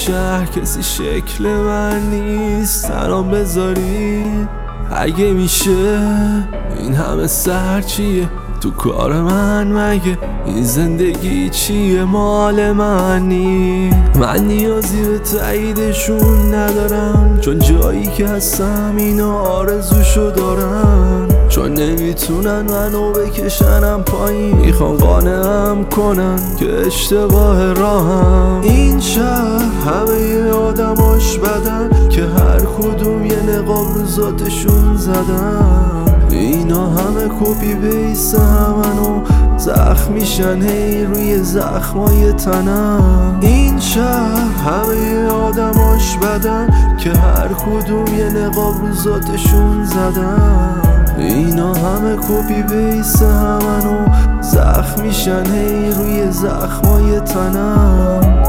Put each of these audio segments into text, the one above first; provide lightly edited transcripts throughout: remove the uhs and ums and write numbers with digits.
شهر کسی شکل من نیست، سلام بذارید اگه میشه. این همه سر چیه تو کار من؟ مگه این زندگی چیه مال منی؟ من نیازی به تاییدشون ندارم، چون جایی که هستم اینا آرزوشو دارن، چون نمیتونن منو بکشنم پایین، میخوان قانعم کنن که اشتباه راهم. این شهر همه آدماش بدن که هر کدوم یه نقاب رو ذاتشون زدن، اینا همه کپی بیس همنو زخم میشن هی روی زخمای تنم. این شهر همه آدماش بدن که هر کدوم یه نقاب رو ذاتشون زدن، اینا همه کپی بیس همنو زخم میشن هی روی زخمای تنم.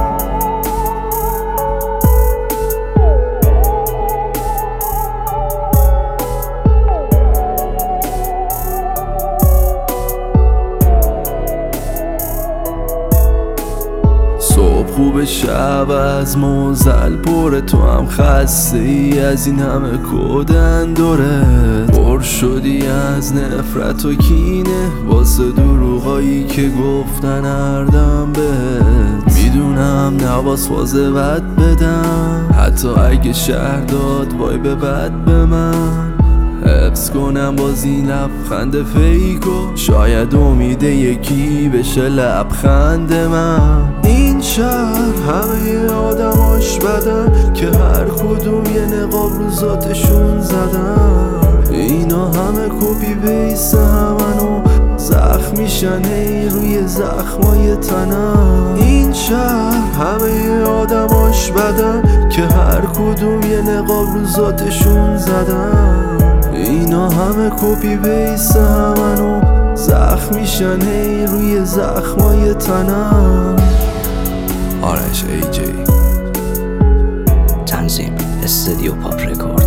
صبح خوب شب از موزل پره، تو هم خسته ای از این همه کودن دورت، پر شدی از نفرت و کینه واسه دروغایی که گفتن هر دم بهت. میدونم نواز فازه بد بدم، حتی اگه شهر داد وای به بد به من، حفظ کنم باز این لبخند فیکو، شاید امید یکی بشه لبخند من. این شهر همه آدماش بدن که هر کدوم یه نقاب رو ذاتشون زدن، اینا همه کپی بیس همنو زخم میشن هی روی زخمای تنم. این شهر همه آدماش بدن که هر کدوم یه نقاب رو ذاتشون زدن، اینا همه کپی بیس همنو زخم میشن هی روی زخمای تنم. آرش AJ تنظیم استودیو پاپ رکورد.